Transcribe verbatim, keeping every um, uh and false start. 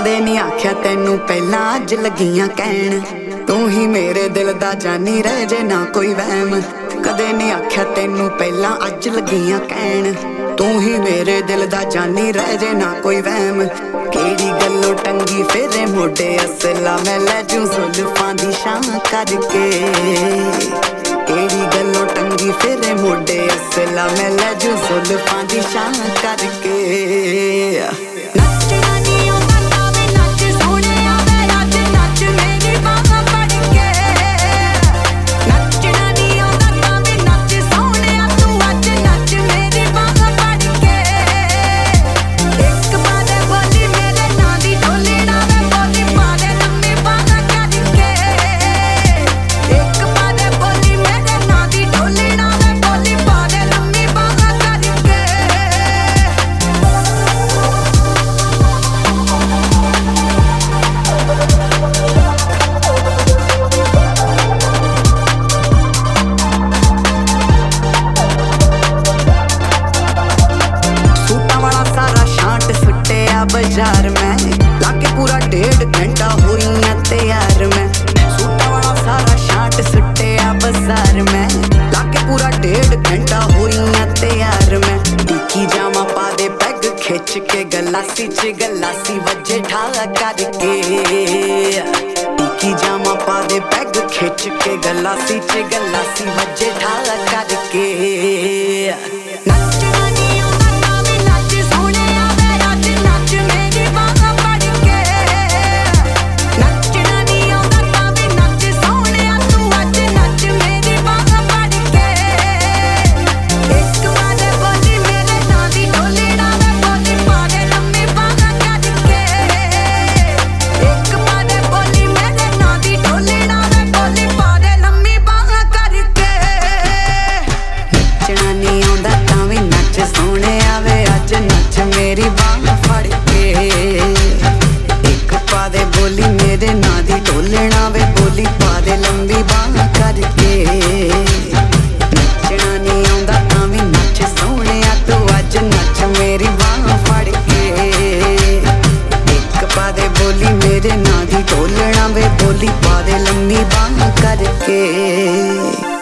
कदे नहीं आख्या तेनू पहला अज लगियां कहन, तू ही मेरे दिल दा जानी रह जे ना कोई वहम। कदे नहीं आख्या तेनू पहला अज लगियां कहन, तू ही मेरे दिल दा जानी रह जे ना कोई वहम। केड़ी गल्लों टंगी फेरे मोडे असला मैं लै जूं जुल्फां दी शां करके। केड़ी गल्लों टंगी फेरे मोडे असला मैं लै जूं जुल्फां दी शां करके। बाजार में लाके पूरा डेढ़ घंटा हुई तैयार में। सूटा वाला सारा शाट सुटे बाजार में लाके पूरा डेढ़ घंटा हुई तैयार में। टिकी जामा पा दे पैग खिंच के गलासी च गलासी वजे ठा करके। टिकी जामा पा दे पैग खिंच के गलासी च गलासी वजे ठा करके। मेरी बांह फड़ के एक पा दे बोली मेरे ना दी ढोलना वे बोली पा दे लंबी बांह करके। नचना नहीं आंदा तां वी नच सोहणिया तू अज नच मेरी बांह फड़ के। एक पा दे बोली मेरे ना दी ढोलना वे बोली पा दे लंबी बांह करके।